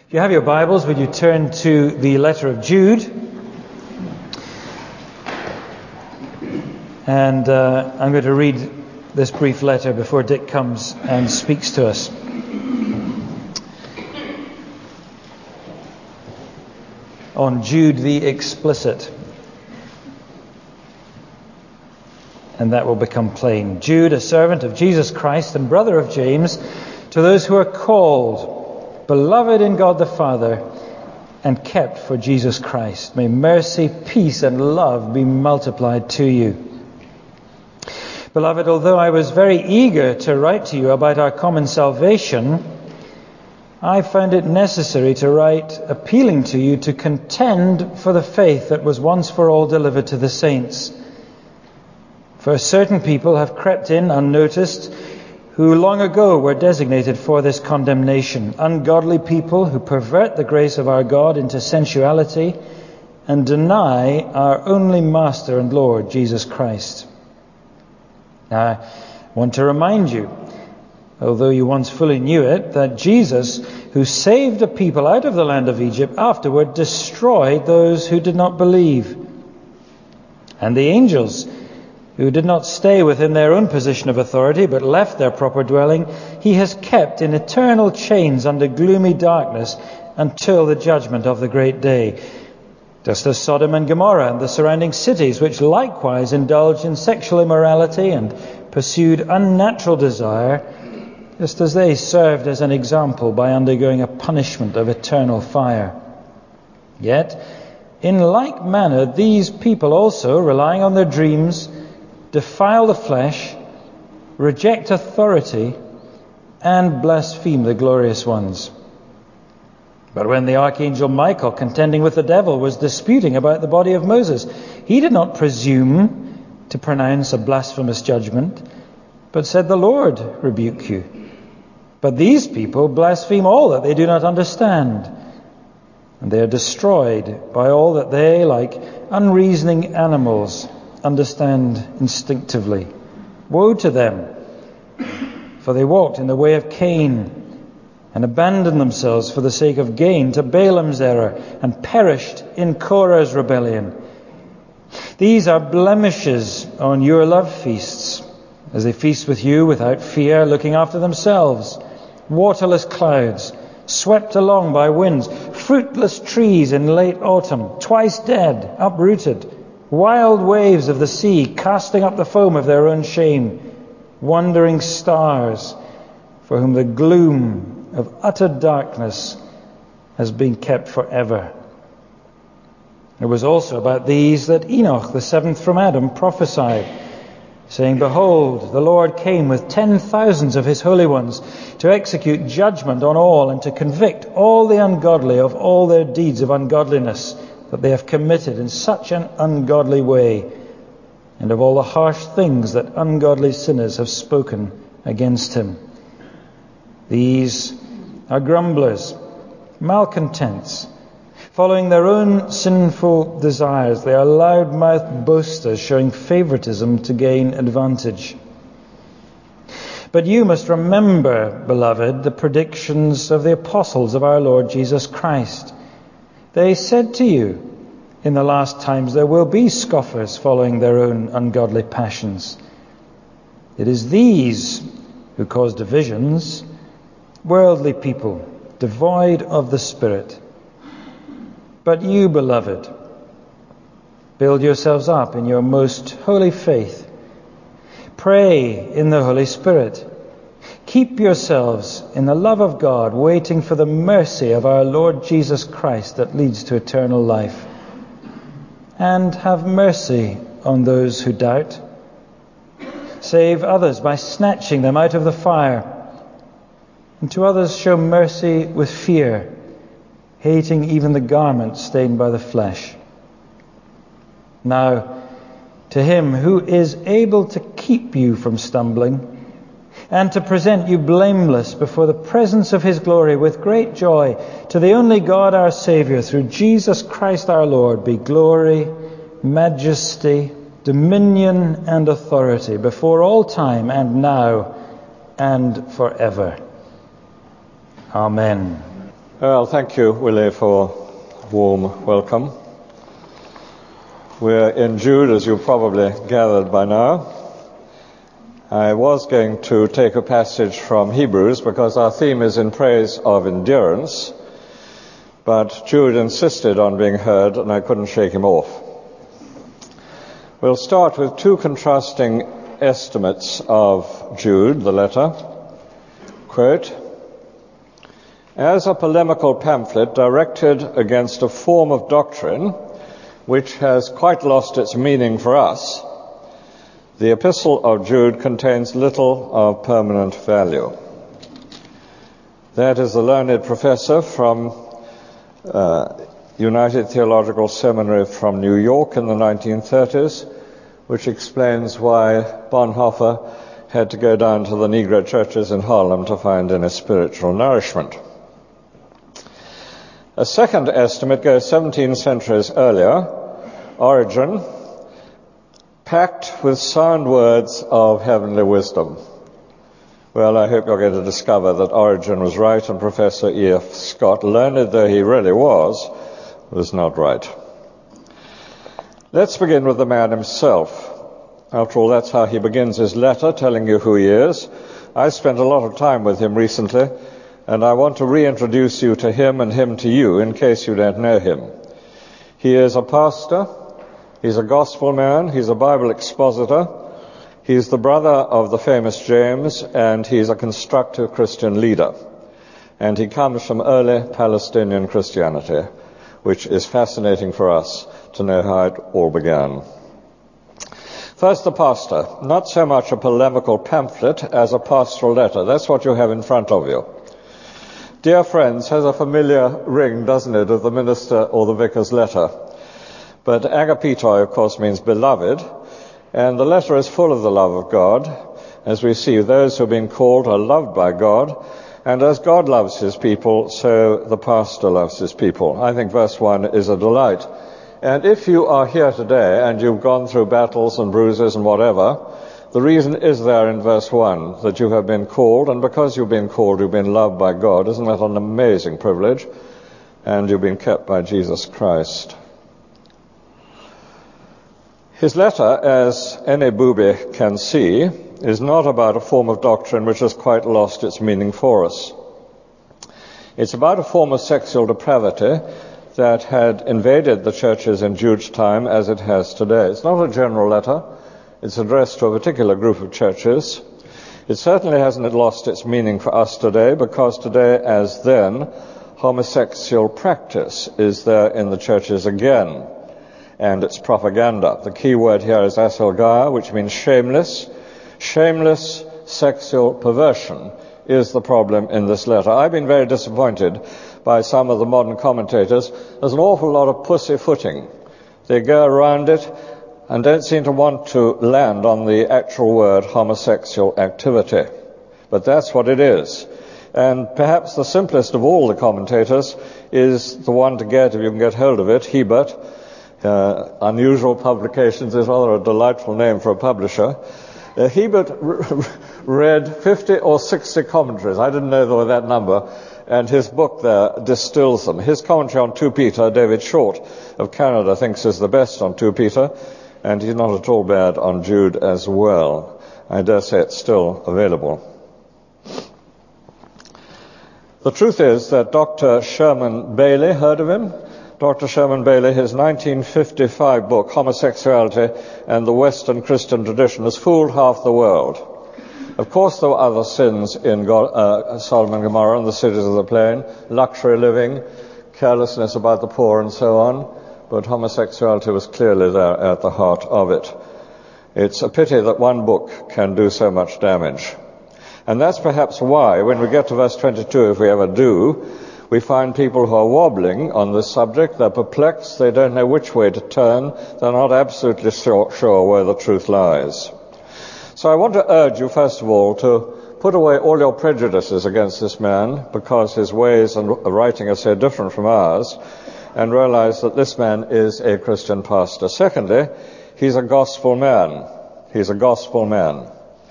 If you have your Bibles, would you turn to the letter of Jude? And I'm going to read this brief letter before Dick comes and speaks to us. On Jude the explicit. And that will become plain. Jude, a servant of Jesus Christ and brother of James, to those who are called, beloved in God the Father, and kept for Jesus Christ. May mercy, peace, and love be multiplied to you. Beloved, although I was very eager to write to you about our common salvation, I found it necessary to write appealing to you to contend for the faith that was once for all delivered to the saints. For certain people have crept in unnoticed, who long ago were designated for this condemnation, ungodly people who pervert the grace of our God into sensuality and deny our only Master and Lord, Jesus Christ. Now, I want to remind you, although you once fully knew it, that Jesus, who saved a people out of the land of Egypt, afterward destroyed those who did not believe. And the angels, who did not stay within their own position of authority, but left their proper dwelling, he has kept in eternal chains under gloomy darkness until the judgment of the great day. Just as Sodom and Gomorrah and the surrounding cities, which likewise indulged in sexual immorality and pursued unnatural desire, just as they served as an example by undergoing a punishment of eternal fire. Yet, in like manner, these people also, relying on their dreams, defile the flesh, reject authority, and blaspheme the glorious ones. But when the archangel Michael, contending with the devil, was disputing about the body of Moses, he did not presume to pronounce a blasphemous judgment, but said, "The Lord rebuke you." But these people blaspheme all that they do not understand, and they are destroyed by all that they, like unreasoning animals, understand instinctively. Woe to them, for they walked in the way of Cain and abandoned themselves for the sake of gain to Balaam's error and perished in Korah's rebellion. These are blemishes on your love feasts, as they feast with you without fear, looking after themselves. Waterless clouds, swept along by winds, fruitless trees in late autumn, twice dead, uprooted, wild waves of the sea casting up the foam of their own shame, wandering stars for whom the gloom of utter darkness has been kept forever. It was also about these that Enoch, the seventh from Adam, prophesied, saying, "Behold, the Lord came with 10,000s of his holy ones to execute judgment on all and to convict all the ungodly of all their deeds of ungodliness that they have committed in such an ungodly way, and of all the harsh things that ungodly sinners have spoken against him. These are grumblers, malcontents, following their own sinful desires. They are loud-mouthed boasters, showing favoritism to gain advantage. But you must remember, beloved, the predictions of the apostles of our Lord Jesus Christ. They said to you, in the last times there will be scoffers following their own ungodly passions. It is these who cause divisions, worldly people, devoid of the Spirit. But you, beloved, build yourselves up in your most holy faith. Pray in the Holy Spirit. Keep yourselves in the love of God, waiting for the mercy of our Lord Jesus Christ that leads to eternal life. And have mercy on those who doubt. Save others by snatching them out of the fire. And to others show mercy with fear, hating even the garment stained by the flesh. Now, to him who is able to keep you from stumbling and to present you blameless before the presence of his glory with great joy, to the only God our Saviour, through Jesus Christ our Lord, be glory, majesty, dominion and authority before all time and now and forever. Amen. Well, thank you, Willie, for a warm welcome. We're in Jude, as you've probably gathered by now. I was going to take a passage from Hebrews because our theme is in praise of endurance, but Jude insisted on being heard and I couldn't shake him off. We'll start with two contrasting estimates of Jude, the letter. Quote, "As a polemical pamphlet directed against a form of doctrine which has quite lost its meaning for us, the epistle of Jude contains little of permanent value." That is a learned professor from United Theological Seminary from New York in the 1930s, which explains why Bonhoeffer had to go down to the Negro churches in Harlem to find any spiritual nourishment. A second estimate goes 17 centuries earlier. Origen, packed with sound words of heavenly wisdom. Well, I hope you're going to discover that Origen was right and Professor E.F. Scott, learned though he really was not right. Let's begin with the man himself. After all, that's how he begins his letter, telling you who he is. I spent a lot of time with him recently, and I want to reintroduce you to him and him to you in case you don't know him. He is a pastor, he's a gospel man, he's a Bible expositor, he's the brother of the famous James, and he's a constructive Christian leader. And he comes from early Palestinian Christianity, which is fascinating for us to know how it all began. First, the pastor. Not so much a polemical pamphlet as a pastoral letter. That's what you have in front of you. Dear friends has a familiar ring, doesn't it, of the minister or the vicar's letter. But agapitoi, of course, means beloved, and the letter is full of the love of God. As we see, those who have been called are loved by God, and as God loves his people, so the pastor loves his people. I think verse 1 is a delight. And if you are here today and you've gone through battles and bruises and whatever, the reason is there in verse 1, that you have been called, and because you've been called, you've been loved by God. Isn't that an amazing privilege? And you've been kept by Jesus Christ. His letter, as any booby can see, is not about a form of doctrine which has quite lost its meaning for us. It's about a form of sexual depravity that had invaded the churches in Jude's time as it has today. It's not a general letter. It's addressed to a particular group of churches. It certainly hasn't lost its meaning for us today, because today, as then, homosexual practice is there in the churches again, and it's propaganda. The key word here is aselgaia, which means shameless. Shameless sexual perversion is the problem in this letter. I've been very disappointed by some of the modern commentators. There's an awful lot of pussyfooting. They go around it and don't seem to want to land on the actual word homosexual activity. But that's what it is. And perhaps the simplest of all the commentators is the one to get, if you can get hold of it, Hebert. Unusual Publications is rather a delightful name for a publisher. Hebert read 50 or 60 commentaries. I didn't know there were that number. And his book there distills them. His commentary on 2 Peter, David Short of Canada thinks is the best on 2 Peter. And he's not at all bad on Jude as well. I dare say it's still available. The truth is that Dr. Sherman Bailey, heard of him? Dr. Sherman Bailey, his 1955 book, Homosexuality and the Western Christian Tradition, has fooled half the world. Of course, there were other sins in Sodom and Gomorrah and the cities of the plain, luxury living, carelessness about the poor and so on. But homosexuality was clearly there at the heart of it. It's a pity that one book can do so much damage. And that's perhaps why, when we get to verse 22, if we ever do, we find people who are wobbling on this subject. They're perplexed. They don't know which way to turn. They're not absolutely sure where the truth lies. So I want to urge you, first of all, to put away all your prejudices against this man, because his ways and writing are so different from ours, and realize that this man is a Christian pastor. Secondly, he's a gospel man. He's a gospel man.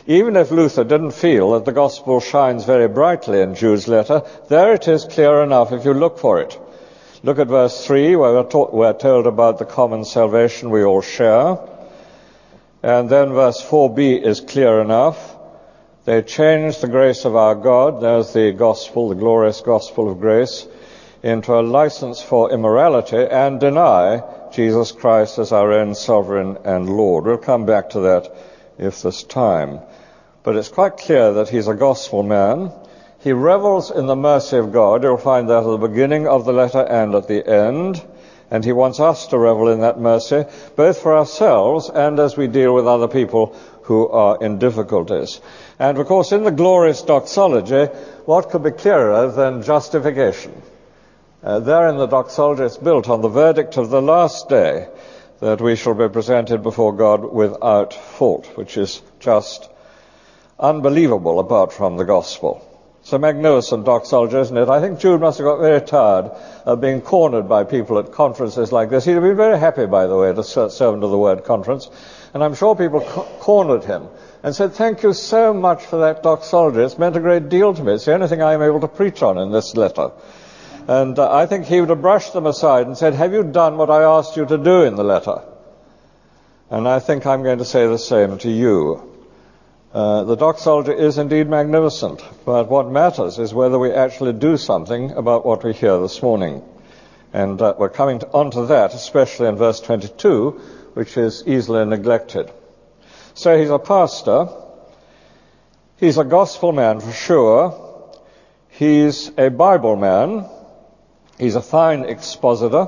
Even if Luther didn't feel that the gospel shines very brightly in Jude's letter, there it is clear enough if you look for it. Look at verse 3, where we're told about the common salvation we all share. And then verse 4b is clear enough. They changed the grace of our God, there's the gospel, the glorious gospel of grace, into a license for immorality and deny Jesus Christ as our own sovereign and Lord. We'll come back to that if there's time. But it's quite clear that he's a gospel man. He revels in the mercy of God. You'll find that at the beginning of the letter and at the end. And he wants us to revel in that mercy, both for ourselves and as we deal with other people who are in difficulties. And of course, in the glorious doxology, what could be clearer than justification? There in the doxology, it's built on the verdict of the last day, that we shall be presented before God without fault, which is just unbelievable apart from the gospel. It's a magnificent doxology, isn't it? I think Jude must have got very tired of being cornered by people at conferences like this. He'd have been very happy, by the way, at a Servant of the Word conference. And I'm sure people cornered him and said, thank you so much for that doxology. It's meant a great deal to me. It's the only thing I'm able to preach on in this letter. And I think he would have brushed them aside and said, have you done what I asked you to do in the letter? And I think I'm going to say the same to you. The doxology is indeed magnificent, but what matters is whether we actually do something about what we hear this morning. And we're coming on to that, especially in verse 22, which is easily neglected. So he's a pastor. He's a gospel man for sure. He's a Bible man. He's a fine expositor,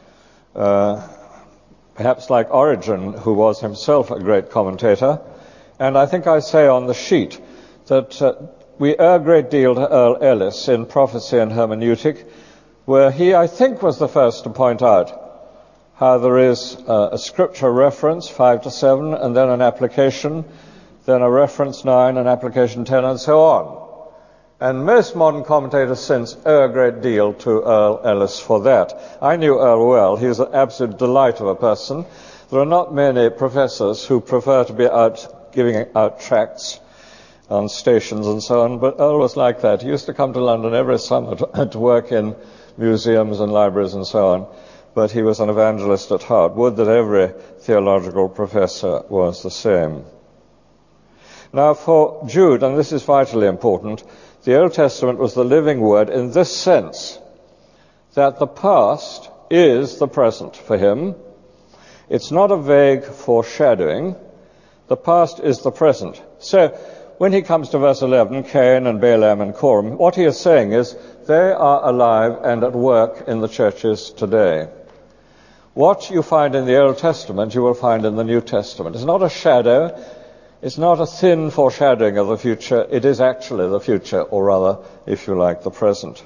perhaps like Origen, who was himself a great commentator. And I think I say on the sheet that we owe a great deal to Earl Ellis in Prophecy and Hermeneutic, where he, I think, was the first to point out how there is a scripture reference, 5 to 7, and then an application, then a reference 9, an application 10, and so on. And most modern commentators since owe a great deal to Earl Ellis for that. I knew Earl well. He was an absolute delight of a person. There are not many professors who prefer to be giving out tracts on stations and so on, but Earl was like that. He used to come to London every summer to work in museums and libraries and so on, but he was an evangelist at heart. Would that every theological professor was the same. Now for Jude, and this is vitally important, the Old Testament was the living word in this sense, that the past is the present for him. It's not a vague foreshadowing. The past is the present. So when he comes to verse 11, Cain and Balaam and Korah, what he is saying is they are alive and at work in the churches today. What you find in the Old Testament, you will find in the New Testament. It's not a shadow. It's not a thin foreshadowing of the future. It is actually the future, or rather, if you like, the present.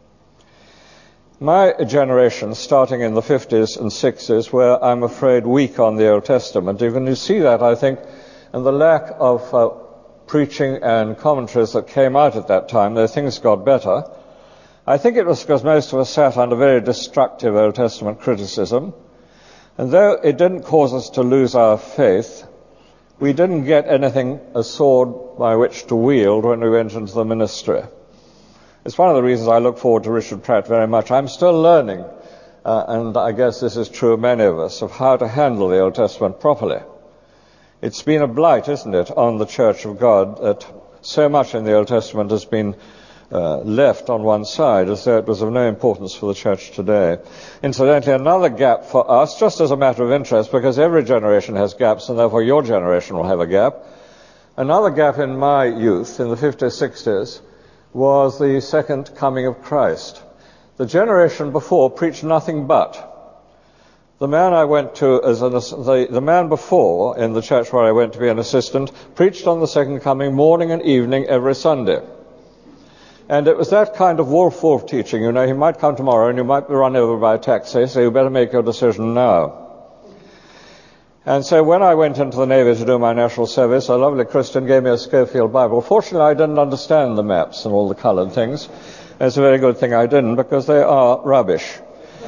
My generation, starting in the 50s and 60s, were, I'm afraid, weak on the Old Testament. You can see that, I think, in the lack of preaching and commentaries that came out at that time, though things got better. I think it was because most of us sat under very destructive Old Testament criticism. And though it didn't cause us to lose our faith, we didn't get anything, a sword by which to wield when we went into the ministry. It's one of the reasons I look forward to Richard Pratt very much. I'm still learning, and I guess this is true of many of us, of how to handle the Old Testament properly. It's been a blight, isn't it, on the Church of God, that so much in the Old Testament has been left on one side, as though it was of no importance for the church today. Incidentally, another gap for us, just as a matter of interest, because every generation has gaps, and therefore your generation will have a gap. Another gap in my youth, in the 50s, 60s, was the second coming of Christ. The generation before preached nothing but. The man I went to the man before in the church where I went to be an assistant preached on the second coming morning and evening every Sunday. And it was that kind of wolf teaching. You know, he might come tomorrow and you might be run over by a taxi, so you better make your decision now. And so when I went into the Navy to do my national service, a lovely Christian gave me a Schofield Bible. Fortunately, I didn't understand the maps and all the coloured things. It's a very good thing I didn't, because they are rubbish.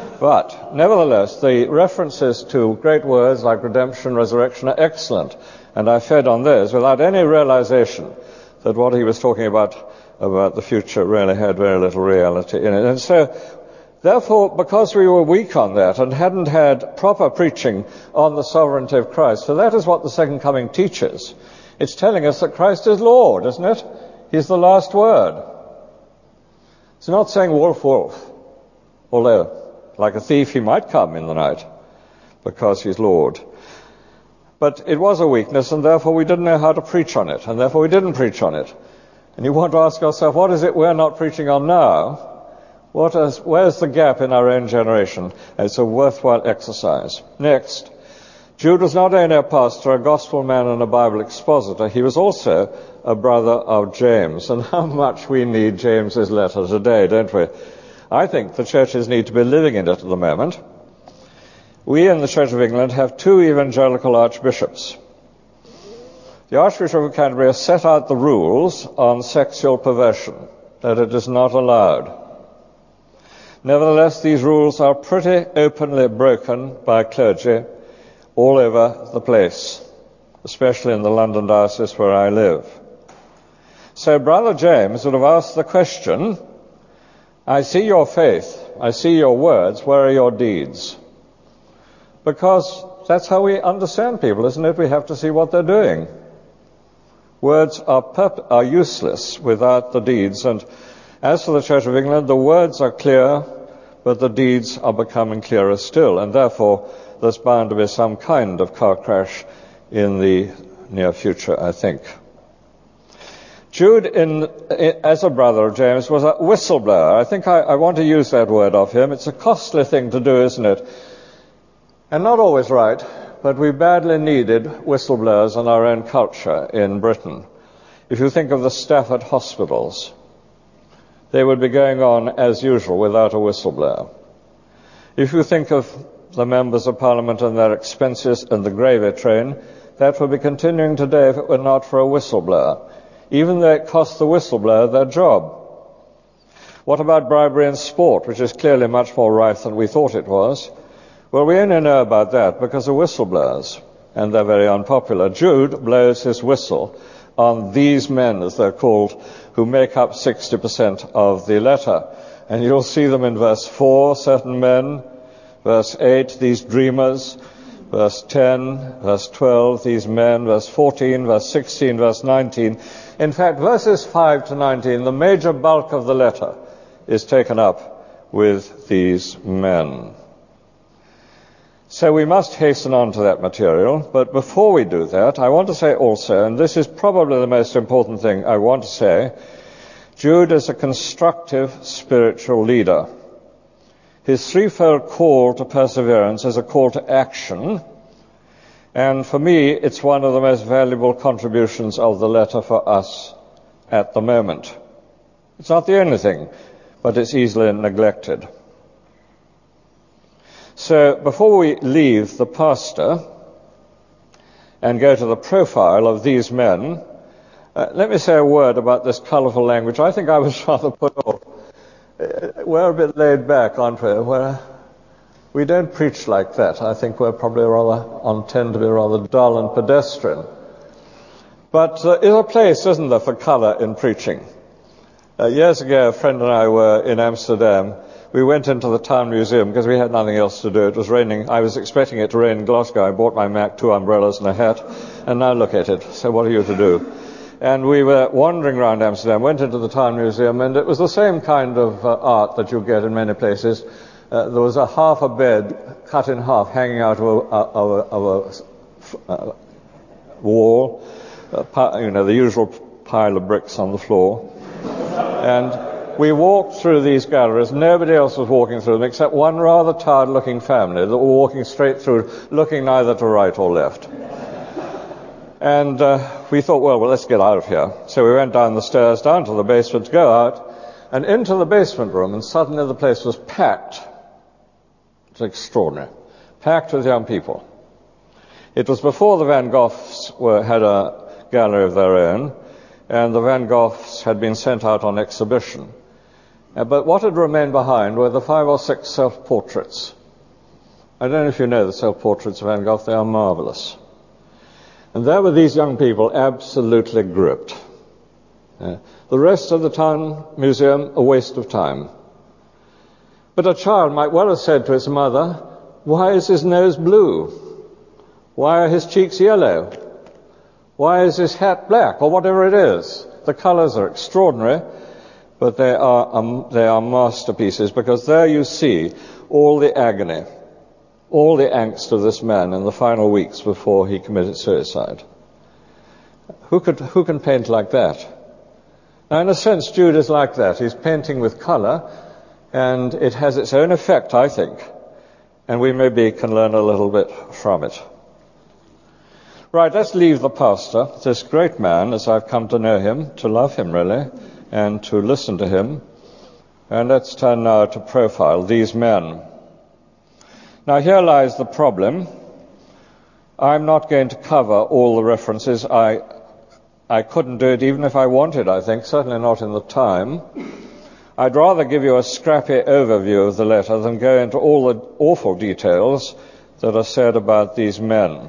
But nevertheless, the references to great words like redemption, resurrection are excellent. And I fed on those without any realization that what he was talking about the future really had very little reality in it. And so, therefore, because we were weak on that and hadn't had proper preaching on the sovereignty of Christ, so that is what the second coming teaches. It's telling us that Christ is Lord, isn't it? He's the last word. It's not saying wolf, wolf, although, like a thief, he might come in the night because he's Lord. But it was a weakness, and therefore we didn't know how to preach on it, and therefore we didn't preach on it. And you want to ask yourself, what is it we're not preaching on now? Where's the gap in our own generation? And it's a worthwhile exercise. Next, Jude was not only a pastor, a gospel man, and a Bible expositor, he was also a brother of James. And how much we need James's letter today, don't we? I think the churches need to be living in it at the moment. We in the Church of England have 2 evangelical archbishops. The Archbishop of Canterbury has set out the rules on sexual perversion, that it is not allowed. Nevertheless, these rules are pretty openly broken by clergy all over the place, especially in the London diocese where I live. So Brother James would have asked the question, I see your faith, I see your words, where are your deeds? Because that's how we understand people, isn't it? We have to see what they're doing. Words are useless without the deeds. And as for the Church of England, the words are clear, but the deeds are becoming clearer still. And therefore, there's bound to be some kind of car crash in the near future, I think. Jude, as a brother of James, was a whistleblower. I think I want to use that word of him. It's a costly thing to do, isn't it? And not always right, but we badly needed whistleblowers in our own culture in Britain. If you think of the Stafford hospitals, they would be going on as usual without a whistleblower. If you think of the members of Parliament and their expenses and the gravy train, that would be continuing today if it were not for a whistleblower, even though it cost the whistleblower their job. What about bribery in sport, which is clearly much more rife than we thought it was? Well, we only know about that because of whistleblowers, and they're very unpopular. Jude blows his whistle on these men, as they're called, who make up 60% of the letter. And you'll see them in verse 4, certain men, verse 8, these dreamers, verse 10, verse 12, these men, verse 14, verse 16, verse 19. In fact, verses 5 to 19, the major bulk of the letter is taken up with these men. So we must hasten on to that material, but before we do that, I want to say also, and this is probably the most important thing I want to say, Jude is a constructive spiritual leader. His threefold call to perseverance is a call to action, and for me, it's one of the most valuable contributions of the letter for us at the moment. It's not the only thing, but it's easily neglected. So before we leave the pastor and go to the profile of these men, let me say a word about this colourful language. I think I was rather put off. We're a bit laid back, aren't we? We don't preach like that. I think we're probably tend to be rather dull and pedestrian. But there is a place, isn't there, for colour in preaching. Years ago, a friend and I were in Amsterdam. We went into the town museum because we had nothing else to do. It was raining. I was expecting it to rain in Glasgow. I bought my Mac, 2 umbrellas and a hat, and now look at it. So what are you to do? And we were wandering around Amsterdam, went into the town museum, and it was the same kind of art that you get in many places. There was half a bed cut in half hanging out of a wall, the usual pile of bricks on the floor. And we walked through these galleries. Nobody else was walking through them except one rather tired-looking family that were walking straight through, looking neither to right or left. And we thought, well, let's get out of here. So we went down the stairs, down to the basement to go out, and into the basement room, and suddenly the place was packed. It's extraordinary. Packed with young people. It was before the Van Goghs had a gallery of their own, and the Van Goghs had been sent out on exhibition. But what had remained behind were the 5 or 6 self-portraits. I don't know if you know the self-portraits of Van Gogh. They are marvelous. And there were these young people absolutely gripped. The rest of the town museum, a waste of time. But a child might well have said to his mother, why is his nose blue? Why are his cheeks yellow? Why is his hat black? Or whatever it is. The colors are extraordinary, but they are masterpieces, because there you see all the agony, all the angst of this man in the final weeks before he committed suicide. Who can paint like that? Now, in a sense, Jude is like that. He's painting with color, and it has its own effect, I think, and we maybe can learn a little bit from it. Right, let's leave the pastor, this great man, as I've come to know him, to love him really, and to listen to him. And let's turn now to profile these men. Now, here lies the problem. I'm not going to cover all the references. I couldn't do it even if I wanted, I think, certainly not in the time. I'd rather give you a scrappy overview of the letter than go into all the awful details that are said about these men.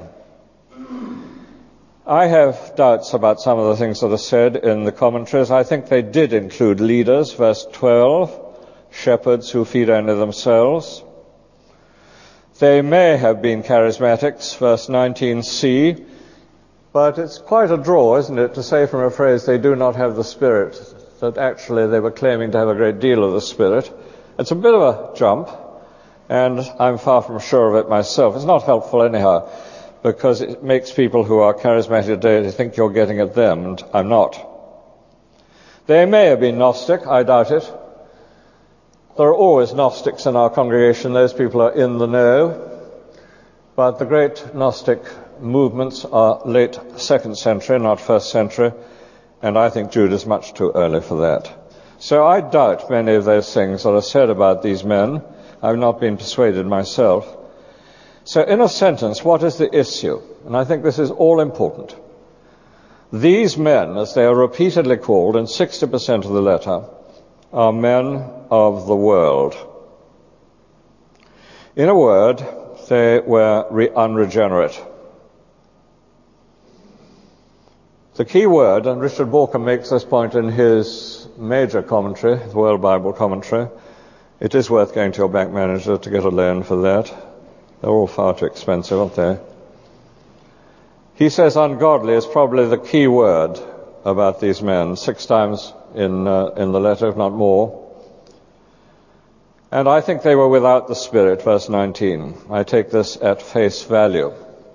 I have doubts about some of the things that are said in the commentaries. I think they did include leaders, verse 12, shepherds who feed only themselves. They may have been charismatics, verse 19c, but it's quite a draw, isn't it, to say from a phrase they do not have the Spirit, that actually they were claiming to have a great deal of the Spirit. It's a bit of a jump, and I'm far from sure of it myself. It's not helpful anyhow, because it makes people who are charismatic today think you're getting at them, and I'm not. They may have been Gnostic, I doubt it. There are always Gnostics in our congregation, those people are in the know, but the great Gnostic movements are late 2nd century, not 1st century, and I think Jude is much too early for that. So I doubt many of those things that are said about these men. I've not been persuaded myself. So in a sentence, what is the issue? And I think this is all important. These men, as they are repeatedly called in 60% of the letter, are men of the world. In a word, they were unregenerate. The key word, and Richard Bauckham makes this point in his major commentary, the World Bible Commentary. It is worth going to your bank manager to get a loan for that. They're all far too expensive, aren't they? He says ungodly is probably the key word about these men, 6 times in the letter, if not more. And I think they were without the Spirit, verse 19. I take this at face value.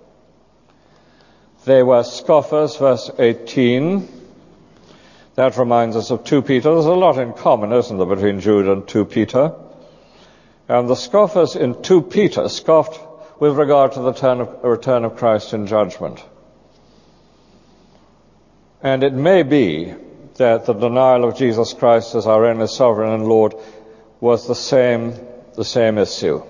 They were scoffers, verse 18. That reminds us of 2 Peter. There's a lot in common, isn't there, between Jude and 2 Peter? And the scoffers in 2 Peter scoffed with regard to the return of Christ in judgment. And it may be that the denial of Jesus Christ as our only sovereign and Lord was the same issue.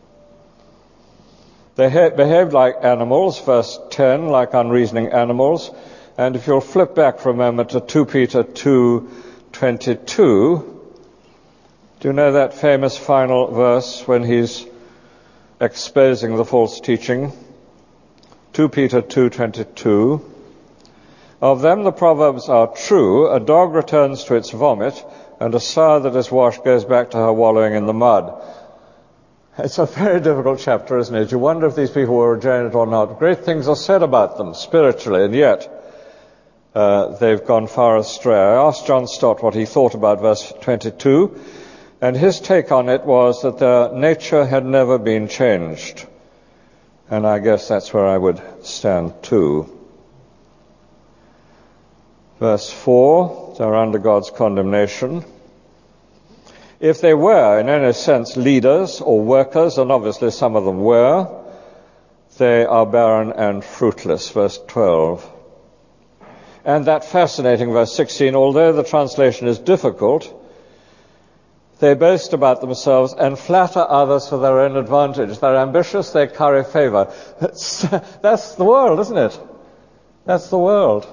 They behaved like animals, verse 10, like unreasoning animals. And if you'll flip back for a moment to 2 Peter 2:22, do you know that famous final verse when he's exposing the false teaching? 2 Peter 2:22. Of them the proverbs are true, a dog returns to its vomit, and a sow that is washed goes back to her wallowing in the mud. It's a very difficult chapter, isn't it? You wonder if these people were regenerate or not. Great things are said about them spiritually, and yet they've gone far astray. I asked John Stott what he thought about verse 22, and his take on it was that their nature had never been changed. And I guess that's where I would stand too. Verse 4, they're under God's condemnation. If they were, in any sense, leaders or workers, and obviously some of them were, they are barren and fruitless, verse 12. And that fascinating verse 16, although the translation is difficult, they boast about themselves and flatter others for their own advantage. They're ambitious, they curry favor. That's the world, isn't it? That's the world.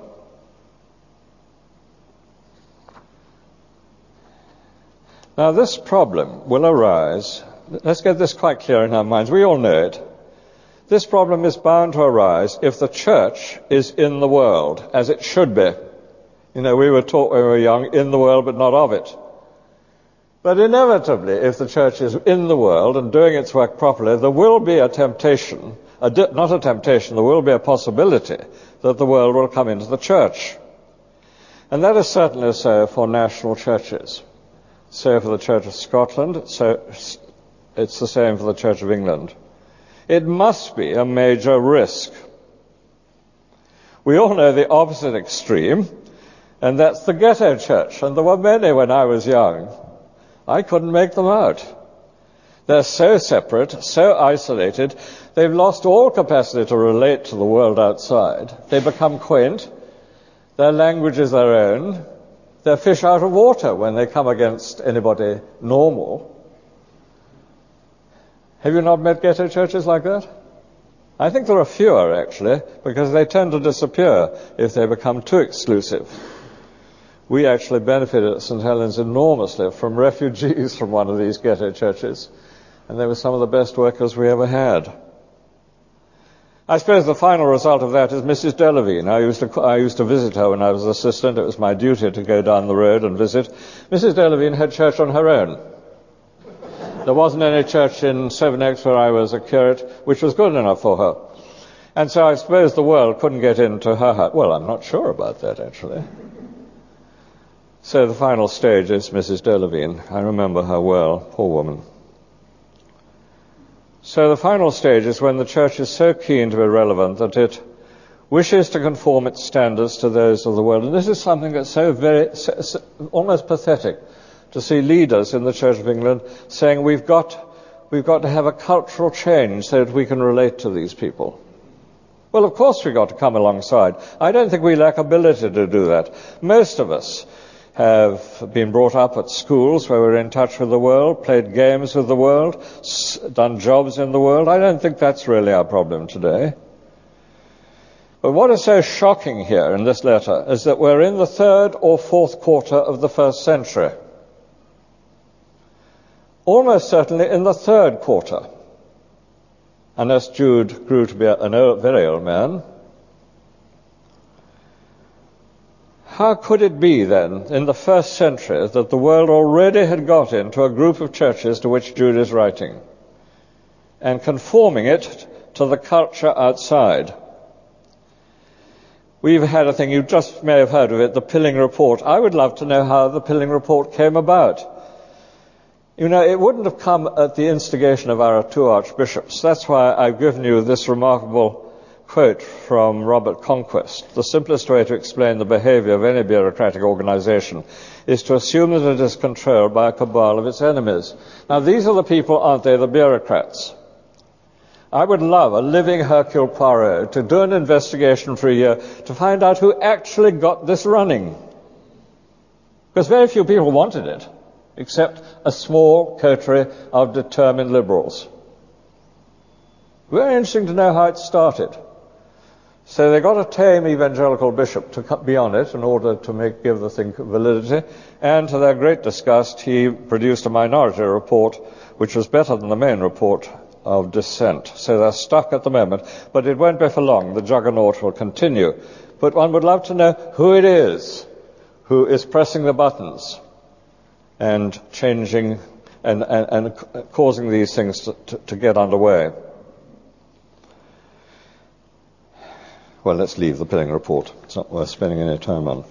Now, this problem will arise. Let's get this quite clear in our minds. We all know it. This problem is bound to arise if the church is in the world, as it should be. You know, we were taught when we were young, in the world but not of it. But inevitably, if the church is in the world and doing its work properly, there will be a temptation, not a temptation, there will be a possibility that the world will come into the church. And that is certainly so for national churches. So for the Church of Scotland, so it's the same for the Church of England. It must be a major risk. We all know the opposite extreme, and that's the ghetto church. And there were many when I was young. I couldn't make them out. They're so separate, so isolated, they've lost all capacity to relate to the world outside. They become quaint. Their language is their own. They're fish out of water when they come against anybody normal. Have you not met ghetto churches like that? I think there are fewer, actually, because they tend to disappear if they become too exclusive. We actually benefited at St. Helens enormously from refugees from one of these ghetto churches, and they were some of the best workers we ever had. I suppose the final result of that is Mrs. Delavine. I used to visit her when I was assistant. It was my duty to go down the road and visit. Mrs. Delavine had church on her own. There wasn't any church in Sevenoaks where I was a curate, which was good enough for her. And so I suppose the world couldn't get into her hut. Well, I'm not sure about that, actually. So the final stage is Mrs. Delavine. I remember her well, poor woman. So the final stage is when the church is so keen to be relevant that it wishes to conform its standards to those of the world. And this is something that's so almost pathetic to see leaders in the Church of England saying we've got to have a cultural change so that we can relate to these people. Well, of course we've got to come alongside. I don't think we lack ability to do that. Most of us have been brought up at schools where we're in touch with the world, played games with the world, done jobs in the world. I don't think that's really our problem today. But what is so shocking here in this letter is that we're in the 3rd or 4th quarter of the 1st century. Almost certainly in the 3rd quarter, unless Jude grew to be a very old man. How could it be then, in the 1st century, that the world already had got into a group of churches to which Jude is writing, and conforming it to the culture outside? We've had a thing, you just may have heard of it, the Pilling Report. I would love to know how the Pilling Report came about. You know, it wouldn't have come at the instigation of our 2 archbishops. That's why I've given you this remarkable quote from Robert Conquest. The simplest way to explain the behavior of any bureaucratic organization is to assume that it is controlled by a cabal of its enemies. Now, these are the people, aren't they, the bureaucrats? I would love a living Hercule Poirot to do an investigation for a year to find out who actually got this running. Because very few people wanted it, except a small coterie of determined liberals. Very interesting to know how it started. So they got a tame evangelical bishop to be on it in order to give the thing validity, and to their great disgust, he produced a minority report which was better than the main report of dissent. So they're stuck at the moment, but it won't be for long. The juggernaut will continue. But one would love to know who it is who is pressing the buttons and changing and causing these things to get underway. Well, let's leave the Pilling Report. It's not worth spending any time on.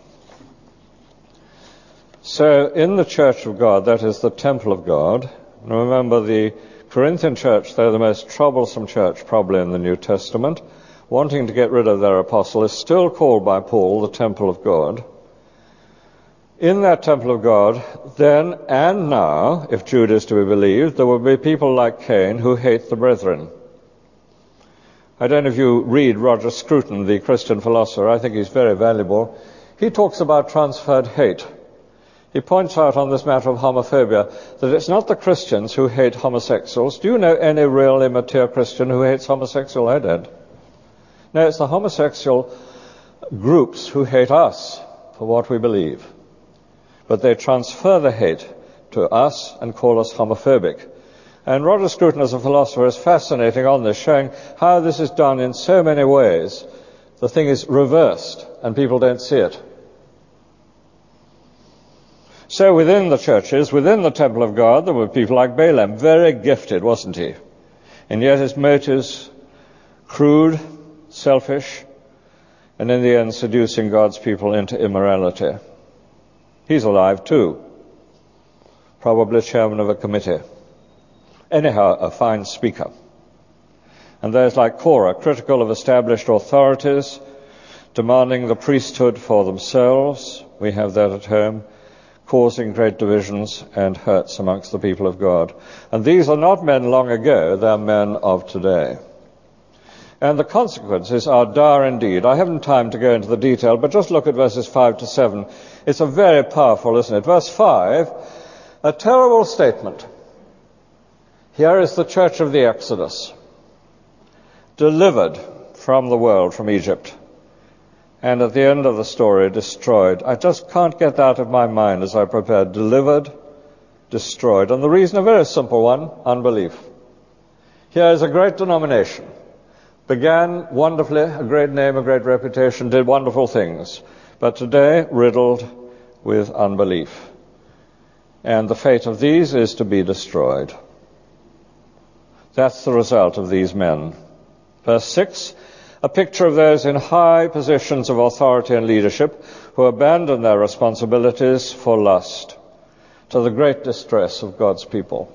So, in the Church of God, that is the temple of God, and remember the Corinthian church, they're the most troublesome church probably in the New Testament, wanting to get rid of their apostle, is still called by Paul the temple of God. In that temple of God, then and now, if Jude is to be believed, there will be people like Cain who hate the brethren. I don't know if you read Roger Scruton, the Christian philosopher. I think he's very valuable. He talks about transferred hate. He points out on this matter of homophobia that it's not the Christians who hate homosexuals. Do you know any real immature Christian who hates homosexual? I don't. No, it's the homosexual groups who hate us for what we believe. But they transfer the hate to us and call us homophobic. And Roger Scruton, as a philosopher, is fascinating on this, showing how this is done in so many ways. The thing is reversed, and people don't see it. So within the churches, within the temple of God, there were people like Balaam, very gifted, wasn't he? And yet his motives crude, selfish, and in the end seducing God's people into immorality. He's alive too, probably chairman of a committee. Anyhow, a fine speaker. And those like Korah, critical of established authorities, demanding the priesthood for themselves, we have that at home, causing great divisions and hurts amongst the people of God. And these are not men long ago, they're men of today. And the consequences are dire indeed. I haven't time to go into the detail, but just look at verses 5 to 7. It's a very powerful, isn't it? Verse 5, a terrible statement. Here is the church of the Exodus, delivered from the world, from Egypt. And at the end of the story, destroyed. I just can't get that out of my mind as I prepared. Delivered, destroyed. And the reason, a very simple one, unbelief. Here is a great denomination. Began wonderfully, a great name, a great reputation, did wonderful things. But today, riddled with unbelief. And the fate of these is to be destroyed. That's the result of these men. Verse 6, a picture of those in high positions of authority and leadership who abandon their responsibilities for lust, to the great distress of God's people.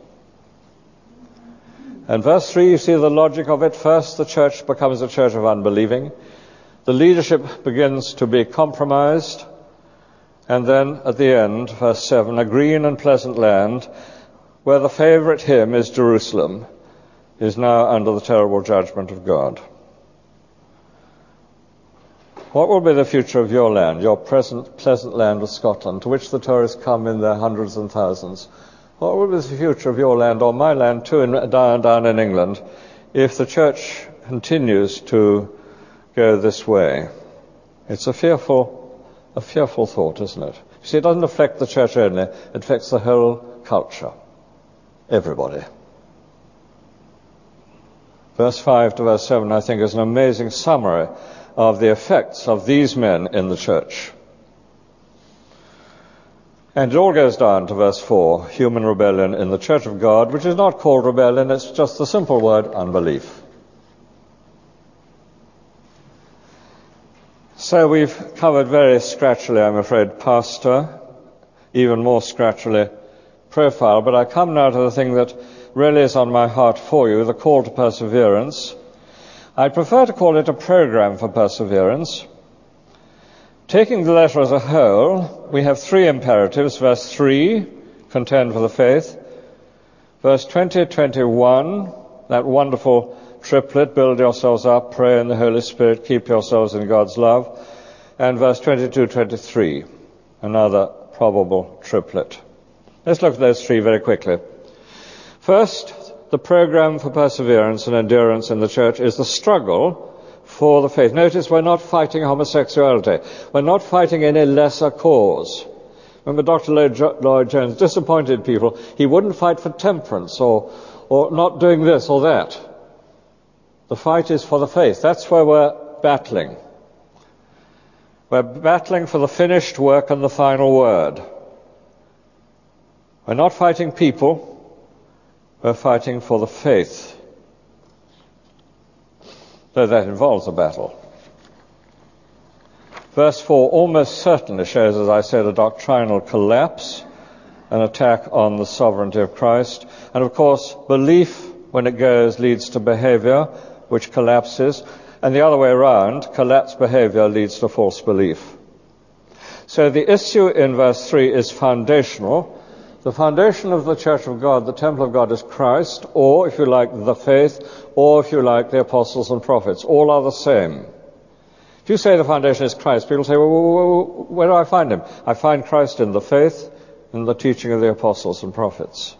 And verse 3, you see the logic of it. First, the church becomes a church of unbelieving. The leadership begins to be compromised. And then, at the end, verse 7, a green and pleasant land, where the favorite hymn is Jerusalem, is now under the terrible judgment of God. What will be the future of your land, your present pleasant land of Scotland, to which the tourists come in their hundreds and thousands? What will be the future of your land, or my land too, down in England, if the church continues to go this way? It's a fearful thought, isn't it? You see, it doesn't affect the church only, it affects the whole culture. Everybody. Verse 5 to verse 7, I think, is an amazing summary of the effects of these men in the church. And it all goes down to verse 4, human rebellion in the church of God, which is not called rebellion, it's just the simple word unbelief. So we've covered very scratchily, I'm afraid, pastor, even more scratchily profile, but I come now to the thing that really is on my heart for you, the call to perseverance. I prefer to call it a program for perseverance. Taking the letter as a whole, we have three imperatives. Verse 3, contend for the faith. Verse 20, 21, that wonderful triplet, build yourselves up, pray in the Holy Spirit, keep yourselves in God's love. And verse 22, 23, another probable triplet. Let's look at those three very quickly. First, the program for perseverance and endurance in the church is the struggle for the faith. Notice we're not fighting homosexuality. We're not fighting any lesser cause. Remember Dr. Lloyd-Jones disappointed people. He wouldn't fight for temperance or not doing this or that. The fight is for the faith. That's where we're battling. We're battling for the finished work and the final word. We're not fighting people. We're fighting for the faith. Though that involves a battle. Verse 4 almost certainly shows, as I said, a doctrinal collapse, an attack on the sovereignty of Christ. And of course, belief, when it goes, leads to behavior, which collapses. And the other way around, collapsed behavior leads to false belief. So the issue in verse 3 is foundational. The foundation of the church of God, the temple of God, is Christ, or, if you like, the faith, or, if you like, the apostles and prophets. All are the same. If you say the foundation is Christ, people say, well, where do I find him? I find Christ in the faith, in the teaching of the apostles and prophets.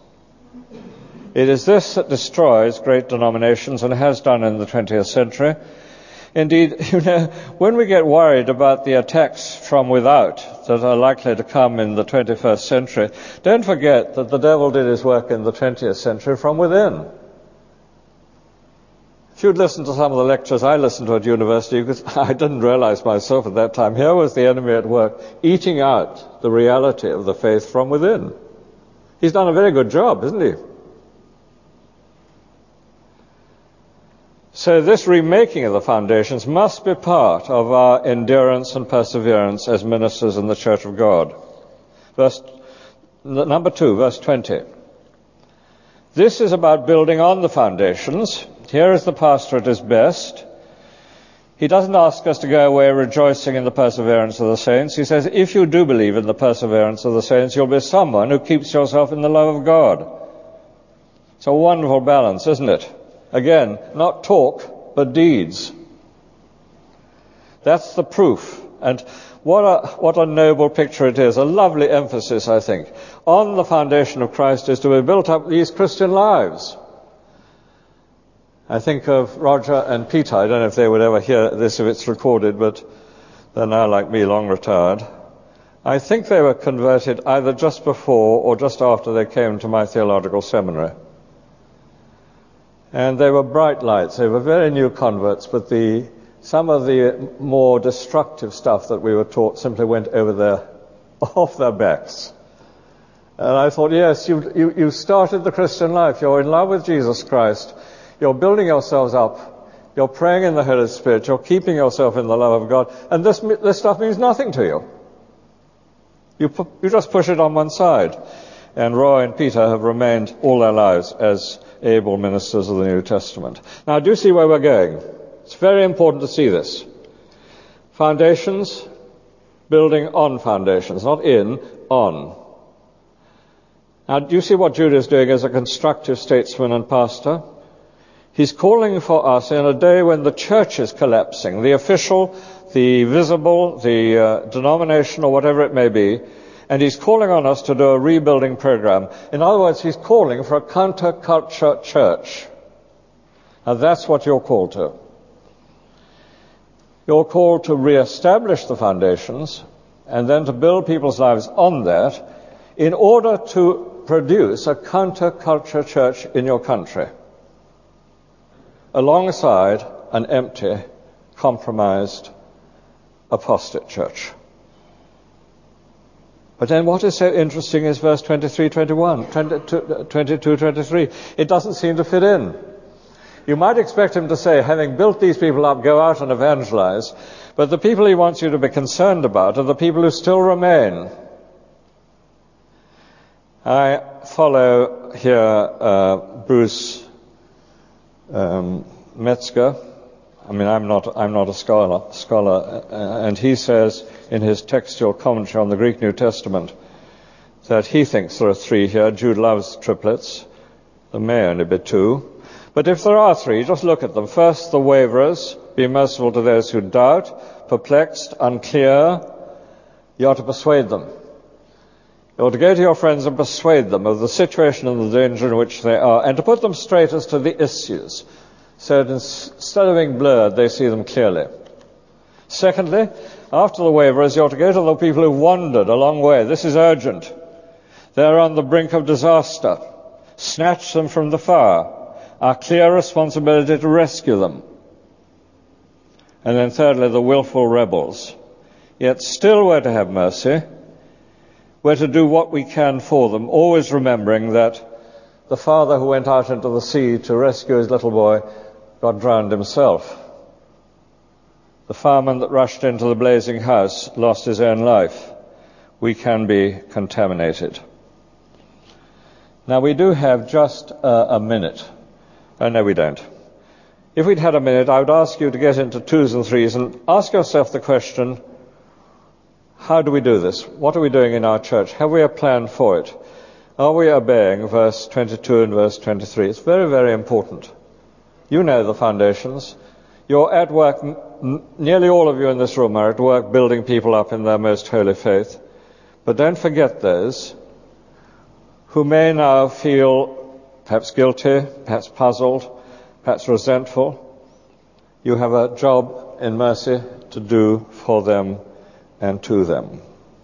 It is this that destroys great denominations, and has done in the 20th century. Indeed, when we get worried about the attacks from without that are likely to come in the 21st century, don't forget that the devil did his work in the 20th century from within. If you'd listened to some of the lectures I listened to at university, I didn't realize myself at that time, here was the enemy at work, eating out the reality of the faith from within. He's done a very good job, isn't he? So this remaking of the foundations must be part of our endurance and perseverance as ministers in the Church of God. Number 2, verse 20. This is about building on the foundations. Here is the pastor at his best. He doesn't ask us to go away rejoicing in the perseverance of the saints. He says, if you do believe in the perseverance of the saints, you'll be someone who keeps yourself in the love of God. It's a wonderful balance, isn't it? Again, not talk, but deeds. That's the proof. And what a noble picture it is. A lovely emphasis, I think. On the foundation of Christ is to be built up these Christian lives. I think of Roger and Peter. I don't know if they would ever hear this if it's recorded, but they're now, like me, long retired. I think they were converted either just before or just after they came to my theological seminary. And they were bright lights. They were very new converts, but some of the more destructive stuff that we were taught simply went off their backs. And I thought, yes, you started the Christian life. You're in love with Jesus Christ. You're building yourselves up. You're praying in the Holy Spirit. You're keeping yourself in the love of God. And this stuff means nothing to you. You just push it on one side. And Roy and Peter have remained all their lives as able ministers of the New Testament. Now, do you see where we're going? It's very important to see this. Foundations, building on foundations, not in, on. Now, do you see what Jude is doing as a constructive statesman and pastor? He's calling for us in a day when the church is collapsing, the official, the visible, the denominational, whatever it may be, and he's calling on us to do a rebuilding program. In other words, he's calling for a counterculture church. Now that's what you're called to. You're called to reestablish the foundations and then to build people's lives on that in order to produce a counterculture church in your country, alongside an empty, compromised, apostate church. But then what is so interesting is verse 23, 21, 22, 23. It doesn't seem to fit in. You might expect him to say, having built these people up, go out and evangelize. But the people he wants you to be concerned about are the people who still remain. I follow here Bruce Metzger. I mean, I'm not a scholar, and he says in his textual commentary on the Greek New Testament that he thinks there are 3 here. Jude loves triplets. There may only be 2. But if there are 3, just look at them. First, the waverers. Be merciful to those who doubt, perplexed, unclear. You are to persuade them. You are to go to your friends and persuade them of the situation and the danger in which they are, and to put them straight as to the issues, so that instead of being blurred, they see them clearly. Secondly, after the waverers, you are to go to the people who wandered a long way. This is urgent. They're on the brink of disaster. Snatch them from the fire. Our clear responsibility to rescue them. And then thirdly, the willful rebels. Yet still we're to have mercy. We're to do what we can for them, always remembering that the father who went out into the sea to rescue his little boy got drowned himself. The fireman that rushed into the blazing house lost his own life. We can be contaminated. Now, we do have just a minute. Oh, no, we don't. If we'd had a minute, I would ask you to get into 2s and 3s and ask yourself the question, how do we do this? What are we doing in our church? Have we a plan for it? Are we obeying verse 22 and verse 23? It's very, very important. You know the foundations. You're at work, nearly all of you in this room are at work building people up in their most holy faith. But don't forget those who may now feel perhaps guilty, perhaps puzzled, perhaps resentful. You have a job in mercy to do for them and to them.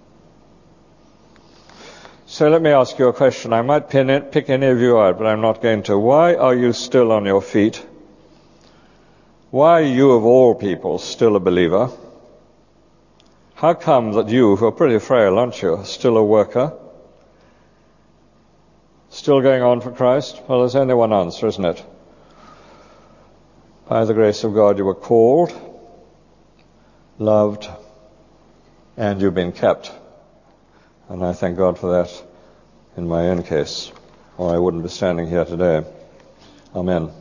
So let me ask you a question. I might pick any of you out, but I'm not going to. Why are you still on your feet? Why are you, of all people, still a believer? How come that you, who are pretty frail, aren't you, still a worker? Still going on for Christ? Well, there's only one answer, isn't it? By the grace of God, you were called, loved, and you've been kept. And I thank God for that in my own case, or I wouldn't be standing here today. Amen.